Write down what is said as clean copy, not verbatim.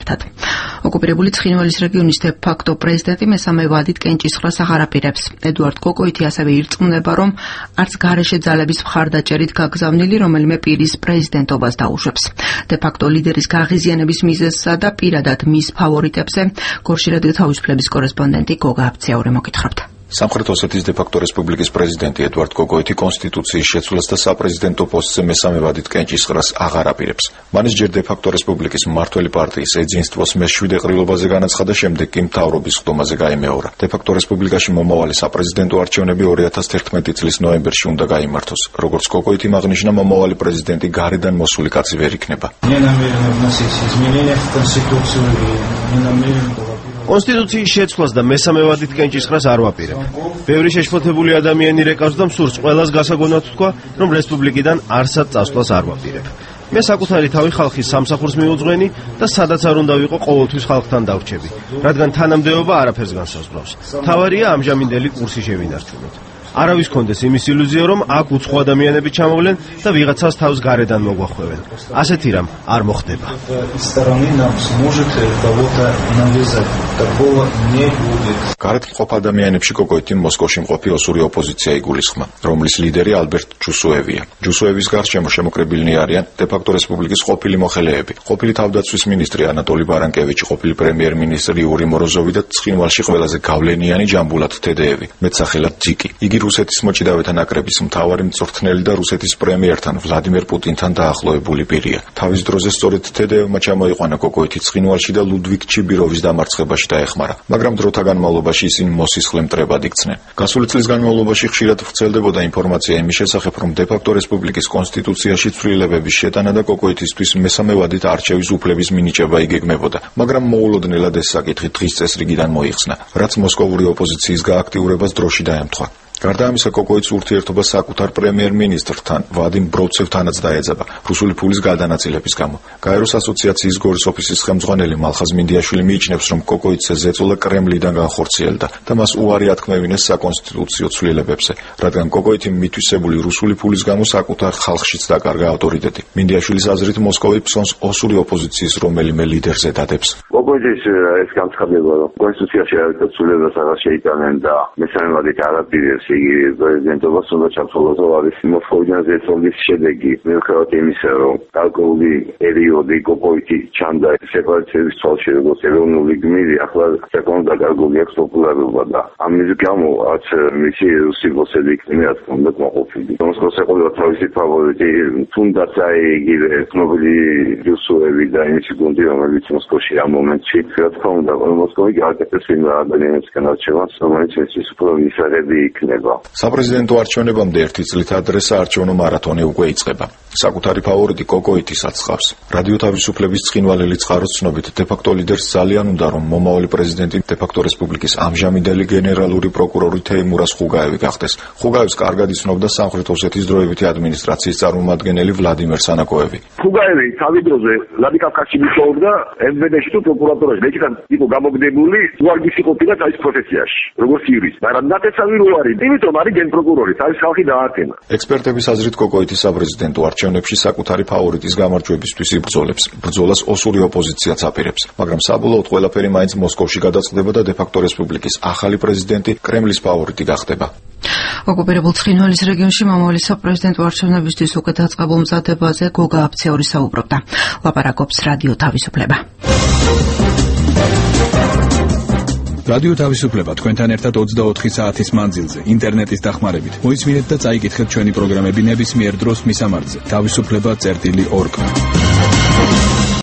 ერთად. ოკუპირებული ცხინვალის რეგიონის დე-ფაქტო პრეზიდენტი მესამე ვადით კენჭისყრას აღარ აპირებს. ედუარდ კოკოიტი ასევე ირწმუნება, რომ არც გარეშე ძალების მხარდაჭერით გაგზავნილი რომელიმე პირის პრეზიდენტობას დაუშვებს. დე-ფაქტო ლიდერის გაღიზიანების მიზეზსა და პირადად მის ფავორიტებზე გორში რადიო თავისუფლების კორესპონდენტი გოგა აბციაური მოგითხრობთ. სამხრეთ ოსეთის დე-ფაქტო რესპუბლიკის პრეზიდენტი ედუარდ კოკოიტი კონსტიტუციის შეცვლას და საპრეზიდენტო პოსტზე მესამე ვადით კენჭისყრას აღარ აპირებს. მან ის ჯერ დე-ფაქტო რესპუბლიკის მმართველი პარტიის ეძინსტვოს მე-7 ყრილობაზე განაცხადა, შემდეგ კი მთავრობის ხდომაზე გაიმეორა. დე-ფაქტო რესპუბლიკაში მომავალი საპრეზიდენტო არჩევნები 2011 წლის ნოემბერში უნდა გაიმართოს. როგორც კოკოიტი აღნიშნა, მომავალი პრეზიდენტი გარედან მოსული კაცი ვერ იქნება. კონსტიტუციის შეცვლას და მესამე ვადით კენჭისყრას არ ვაპირებ. ბევრი შეშფოთებული ადამიანი რეკავს და მსურს ყველას გასაგონად თქვა, რომ რესპუბლიკიდან არსად წასვლას არ ვაპირებ. მე საკუთარი თავი ხალხის სამსახურს მიუძღვენი და სადაც არ უნდა ვიყო ყოველთვის ხალხთან დავრჩები, რადგან თანამდებობა არაფერს განსაზღვრავს. თავარია ამჟამინდელი კურსი შევინარჩუნოთ. არავის კონდეს იმის ილუზია, რომ აქ უცხო ადამიანები ჩამოვლენ და ვიღაცას თავს გარედან მოგვახვევენ. ასეთი რამ არ მოხდება. გარეთ მყოფ ადამიანებში კოკოიტი მოსკოვში მყოფი ოსური ოპოზიცია იგულისხმა, რომლის ლიდერი ალბერტ ჯუსუევია. ჯუსუევის გარშემო შემოკრებილნი არიან დე-ფაქტო რესპუბლიკის ყოფილი მოხელეები, ყოფილი თავდაცვის მინისტრი ანატოლი ბარანკევიჩი, ყოფილი პრემიერ-მინისტრი იური მოროზოვი და ცხინვალში ყველაზე გავლენიანი ჯამბულათ თედეევი, მეტსახელად ჯიკი. იგი რუსეთის მოჭიდავეთა ნაკრების მთავარი მწვრთნელი და რუსეთის პრემიერთან ვლადიმერ პუტინთან დაახლოებული პირია. თავის დროზე სწორედ თედეევმა ჩამოიყვანა კოკოიტი ცხინვალში და ლუდვიგ ჩიბიროვის დამარცხებაში დაეხმარა, მაგრამ დროთა განმავლობაში ისინი მოსისხლე მტრებად იქცნენ. გასული წლის განმავლობაში ხშირად ვრცელდებოდა ინფორმაცია იმის შესახებ, რომ დე-ფაქტო რესპუბლიკის კონსტიტუციაში ცვლილებების შეტანა და კოკოიტისთვის მესამე ვადით არჩევის უფლების მინიჭება იგეგმებოდა, მაგრამ მოულოდნელად ეს საკითხი დღის წესრიგიდან მოიხსნა, რაც მოსკოვური ოპოზიციის გააქტიურებას დროში დაემთხვა. გარდა ამისა, კოკოიტს ურთიერთობა საკუთარ პრემიერ-მინისტრთან ვადიმ ბროდცევთანაც დაეძაბა რუსული ფულის გადანაწილების გამო. გაეროს ასოციაციის გორის ოფისის ხელმძღვანელი მალხაზ მინდიაშვილი მიიჩნევს, რომ კოკოიტზე ზეწოლა კრემლიდან განხორციელდა და მას უარი ათქმევინეს საკონსტიტუციო ცვლილებებზე, რადგან კოკოიტი მითვისებული რუსული ფულის გამო საკუთარ ხალხშიც დაკარგა ავტორიტეტი. მინდიაშვილის აზრით, მოსკოვი ფსონს ოსური ოპოზიციის რომელიმე ლიდერზე დადებს. კოკოიტის ეს განცხადება, რომ კონსტიტუციაში არაერთად ცვლილებას აღარ შეიტანენ და მესამე ვადით არ აპირებს იგი პრეზიდენტობას უნდა ჩაფრთხილოს, არის მოსკოვიდან ზეწოლის შედეგი. მიუხედავად იმისა, რომ გარკვეული პერიოდი კოკოიტი ჩანდა სეპარატიზმის თვალში, როგორც ეროვნული გმირი, ახლა საკმაოდ დაკარგული აქვს პოპულარობა და ამის გამო რაც მისი რუსი ბოსები იქნება, რა თქმა უნდა, კმაყოფილი. მოსკოვს ეყოლა თავისი ფავორიტი, თუნდაც იგივე ცნობილი ჯუსუევი და იმისი გუნდი, რომელიც მოსკოვში ამ მომენტში, რა თქმა უნდა, მოსკოვი გააკეთებს იმ ადამიანებისგან არჩევანს, რომელიც ის უფრო მისაღები იქნება. საპრეზიდენტო არჩევნებამდე ერთი წლით ადრე საარჩევნო მარათონი უკვე იწყება. საკუთარი ფავორიტი კოკოიტისაც ხავს. რადიო თავისუფლების ცხინვალელი წყაროს ცნობით, დე-ფაქტო ლიდერს ძალიან უნდა, რომ მომავალი პრეზიდენტი დე-ფაქტო რესპუბლიკის ამჟამინდელი გენერალური პროკურორი თეიმურას ხუგაევი გახდეს. ხუგაევს კარგად იცნობდა სამხრეთ ოსეთის დროებითი ადმინისტრაციის წარმომადგენელი ვლადიმერ სანაკოევი. ხუგაევი თავის დროზე ვლადიკავკაზში მუშაობდა MVD-ში თუ პროკურატურაში. მეჩიდან იყო გამოგდებული უარგისი ყოფილა თავის პროფესიაში, როგორც იურისტი. მაგრამ ნათესავი რო არის, იმიტომ არის გენპროკურორი, თავის ხალხი დაატენა. ექსპერტების აზრით, კოკოიტი საპრეზიდენტო არჩევნებში საკუთარი ფავორიტის გამარჯვებისთვის იბრძოლებს. ბრძოლას ოსური ოპოზიციაც აპირებს, მაგრამ საბოლოოდ ყველაფერი მაინც მოსკოვში გადაწყდება და დე-ფაქტო რესპუბლიკის ახალი პრეზიდენტი კრემლის ფავორიტი გახდება. ოკუპირებულ ცხინვალის რეგიონში მომავალი საპრეზიდენტო არჩევნებისთვის უკვე დაწყებულ მზადებაზე გოგა აბციაური საუბრობდა. ლაპარაკობს რადიო თავისუფლება. რადიო თავისუფლება თქვენთან ერთად 24 საათის მანძილზე ინტერნეტის დახმარებით. მოისმინეთ და წაიკითხეთ ჩვენი პროგრამები ნებისმიერ დროს მისამართზე. თავისუფლება.org